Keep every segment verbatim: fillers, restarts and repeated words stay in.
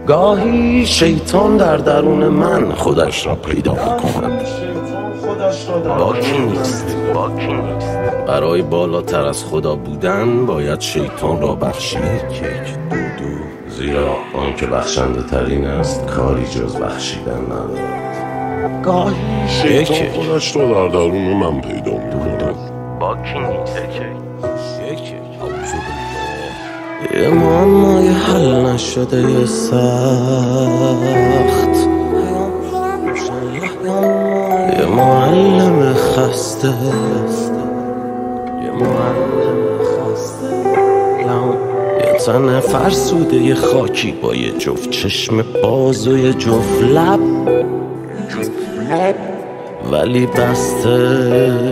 گاهی شیطان در درون من خودش را پیدا می‌کند. با کی نیست، با کی نیست. برای بالاتر از خدا بودن باید شیطان را بخشید. یک دو دو زیرا آن که بخشنده ترین است کاری جز بخشیدن ندارد. گاهی شیطان خودش را در درون من پیدا می‌کند. با کی نیست. یک یک یه معمای حل نشده یه سخت، یه معلم خسته، یه معلم خسته، یه تن فرسوده یه خاکی با یه جفت چشم باز و یه جفت لب ولی بسته.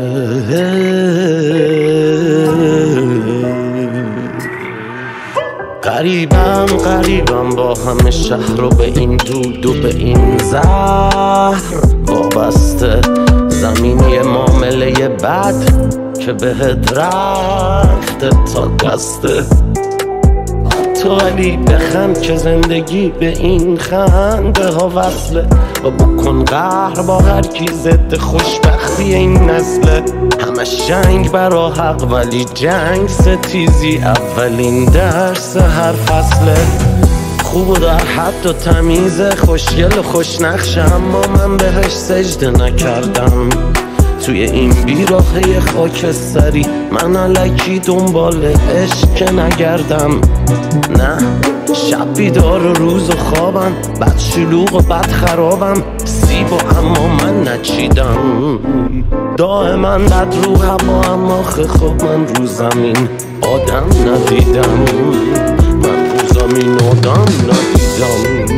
قریبم قریبم با همه شهر رو به این دود و به این زهر وابسته. زمین یه معامله بد که بهت رخت تا دسته. تو ولی بخند که زندگی به این خنده ها وصله و بکن قهر با هر کی ضد خوشبختی این نسله. همه شنگ برا حق ولی جنگ ستیزی اولین درس هر فصله. خوب و در حد و تمیز خوشگل و خوشنقشه اما من بهش سجده نکردم. توی این بیراهه خاکستری من الکی دنبال عشق که نگردم. نه شب بیدار و روز و خوابم، بد شلوغ و بد خرابم، سیب و اما من نچیدم. دائما بد رو هوا اما خب من رو زمین آدم ندیدم. من رو زمین آدم ندیدم.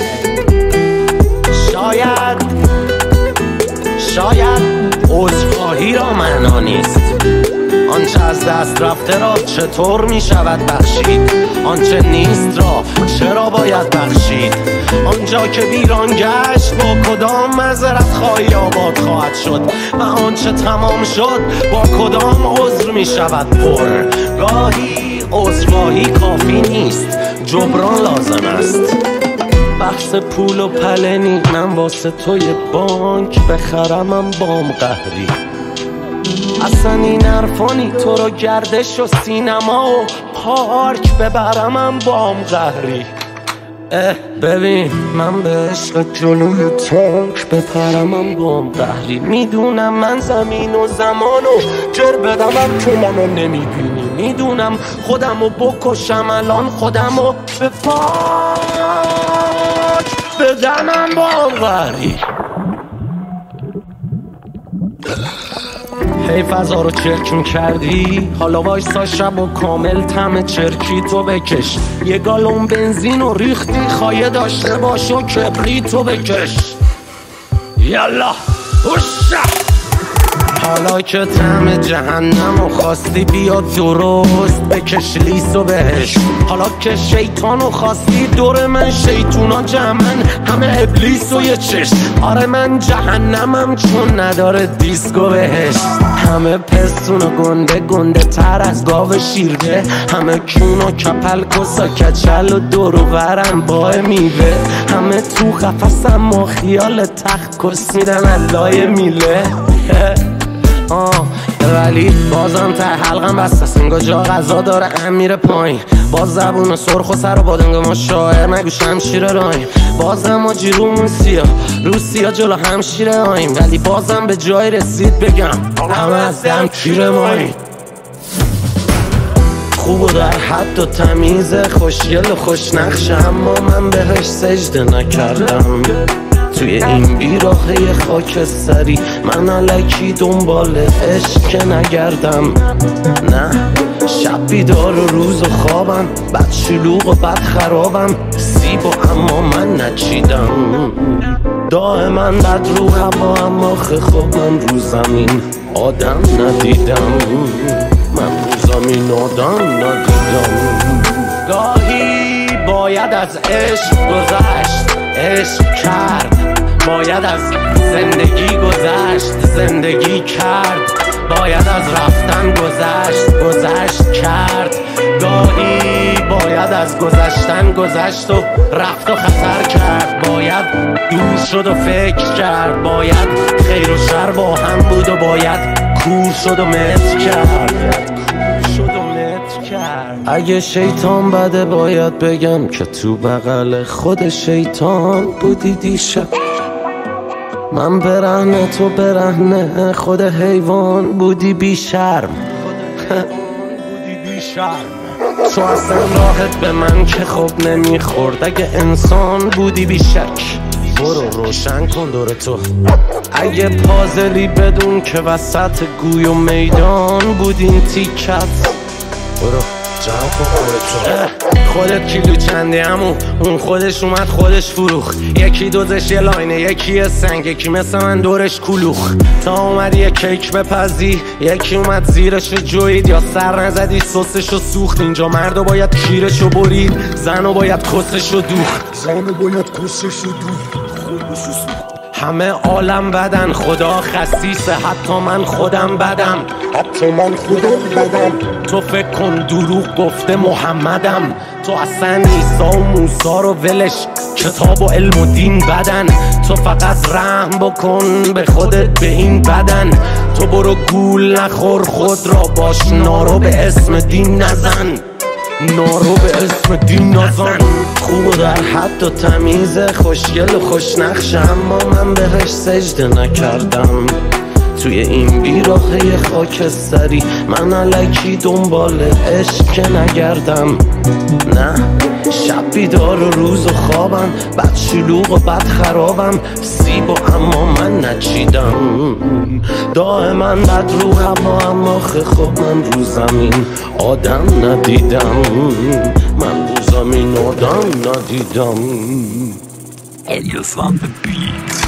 شاید شاید عذرخواهی را معنا نیست. آنچه از دست رفته را چطور می شود بخشید؟ آنچه نیست را چرا باید بخشید؟ آنجا که ویران گشت با کدام معذرت خواهی آباد خواهد شد و آنچه تمام شد با کدام عذر می شود پر؟ گاهی عذرخواهی کافی نیست، جبران لازم است. بحث پول و پلنی من واسه توی بانک بخرمم بام قهری. اصلا این حرفانی تو رو گردش و سینما و پارک ببرمم بام قهری. اه ببین من به عشق جلوی تانک بپرمم بام قهری. میدونم من زمین و زمانو جر بدمم تو منو نمیبینی. میدونم خودمو بکشم الان خودمو به پاک بدنم بام قهری. هی فضا رو چرکون کردی، حالا وایسا شب و کامل تم چرکی تو بکش. یه گالون بنزین و ریختی خواهی داشته باش و کبریتو بکش. یالا اوشا حالا که طعم جهنم و خواستی بیا درست بکش لیسو بهش. حالا که شیطانو خواستی دور من شیطونا جمعن همه ابلیس و یه چشم. آره من جهنمم چون نداره دیسکو بهش. همه پستون و گنده گنده تر از گاو شیرده. همه کون و کپل کسا کچل و دور و برن با میوه. همه تو قفصم ما خیال تخت کس میدن علای میله. آه ولی بازم ته حلقم بستست. انگاه جا غذا داره هم میره پایین. باز زبون سرخ و سر و بادنگا ما شاعر نگو شمشیر رایم. بازم ما جیرومون سیاه روسیا جلو همشیره آیم. ولی بازم به جای رسید بگم همه از دم کیر ماییم. خوب و در حد و تمیز خوشگل و خوشنقشه اما من بهش سجده نکردم. توی این بیراهه خاکستری من الکی دنبال عشق که نگردم. نه شب بیدار و روز و خوابم، بد شلوغ و بد خرابم، سیب و اما من نچیدم. دائما بد رو هوا اما خب من رو زمین آدم ندیدم. من رو زمین آدم ندیدم. گاهی باید از عشق گذشت عشق کرد. باید از زندگی گذشت زندگی کرد. باید از رفتن گذشت گذشت کرد. گاهی باید از گذشتن گذشت و رفت و خطر کرد، باید دور شد و فکر کرد، باید خیر و شر با هم بود و باید کور شد و مت کرد شد و مت کرد. اگه شیطان بده باید بگم که تو بغل خود شیطان بودی دیشب. من برهنه تو برهنه خود حیوان بودی بی شرم بودی بی شرم. تو اصلا راحت به من که خوب نمیخورد. اگه انسان بودی بی شک برو روشن کن دور تو. اگه پازلی بدون که وسط گوی و میدان بودین تیکت برو جمع کن خودتو. خودت کیلو چندی همون اون خودش اومد خودش فروخ. یکی دوزش یه لاینه یکی یه سنگ یکی مثل من دورش کلوخ. تا اومد یه کیک بپزی یکی اومد زیرش جوید یا سر نزدی سسشو سوخت. اینجا مردو باید کیرشو برید زنو باید کسشو دوخت. زنو باید کسشو دوخت. همه عالم بدن خدا خسیسه حتی من خودم بدم حتی من خودم بدم. تو فکر کن دروغ گفته محمدم. تو اصلا عیسی و موسی رو ولش کتاب و علم و دین بدن. تو فقط رحم بکن به خودت به این بدن. تو برو گول نخور خود را باش نارو به اسم دین نزن. نارو به اسم دین نزن. خوب و در حد و تمیزه خوشگل و خوشنقش اما من بهش سجده نکردم. توی این بیراهه خاکستری من الکی دنبال عشق که نگردم. نه شب بیدار و روز و خوابم بد شلوغ و بد خرابم. سیب و اما من نچیدم دائما بد رو هوا اما خب من رو زمین آدم ندیدم. من رو زمین آدم ندیدم. Elias on the beat.